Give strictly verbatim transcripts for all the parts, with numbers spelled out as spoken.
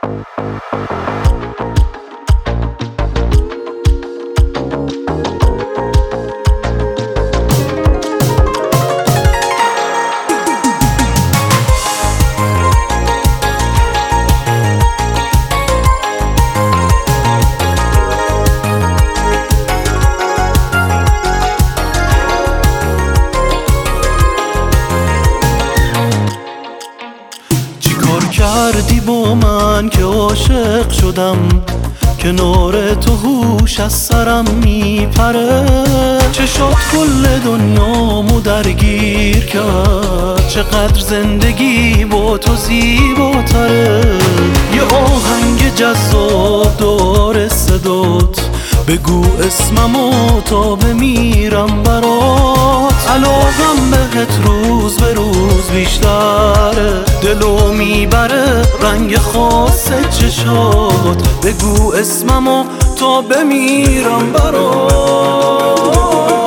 کردی با من که عاشق شدم، کنار تو هوش از سرم میپره. چه شد کل دنیامو درگیر کرد، چقدر زندگی با تو زیباتره. یه آهنگ جذاب داره صدات، بگو اسممو تا بمیرم برات. علاقم بهت روز به روز بیشتره، دلو میبره رنگ خاص چشات. بگو اسممو تا بمیرم برات.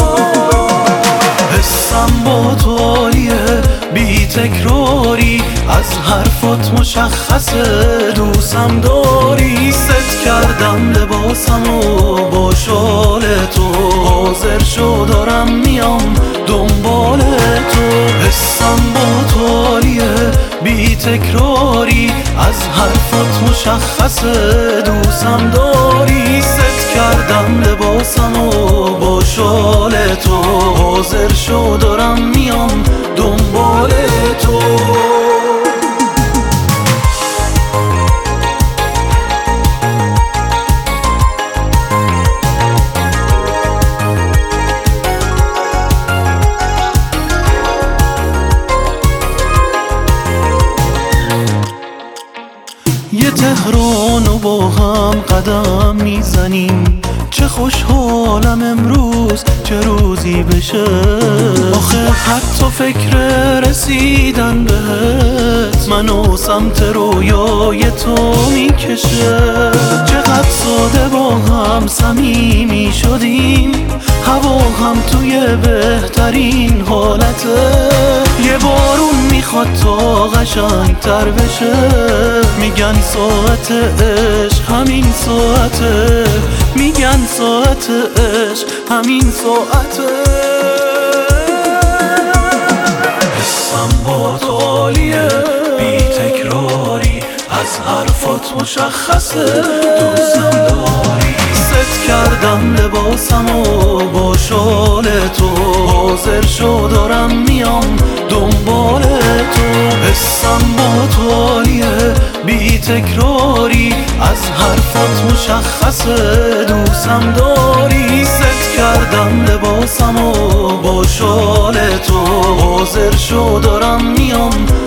حسم با تو عالیه بی تکراری، از حرفات مشخصه دوستم داری. ست کردم لباسمو با شال تو، حاضر شو دارم میام دنبال تو. حسم با تو عالیه بی تکراری، از حرفات مشخصه دوستم داری. ست کردم لباسمو با شال تو، حاضر شو دارم میام دنبال تو. یه تهرانو با هم قدم میزنیم، چه خوشحالم امروز چه روزی بشه. آخه حتی فکر رسیدن بهت منو سمت رویای تو میکشه. چقدر ساده با هم صمیمی شدیم، هوا هم توی بهترین حالته. یه بارون میخواد تا قشنگ تر بشه، میگن ساعت عشق همین ساعته. میگن ساعت عشق همین ساعته. حسم با تو عالیه بی تکراری، از حرفات مشخصه دوستم داری. ست کردم لباسمو با شال تو، حاضر شو دارم میام دنبال تو. حسم با تو عالیه بی تکراری، از حرفات مشخصه دوستم داری. ست کردم لباسمو با شال تو، حاضر شو دارم میام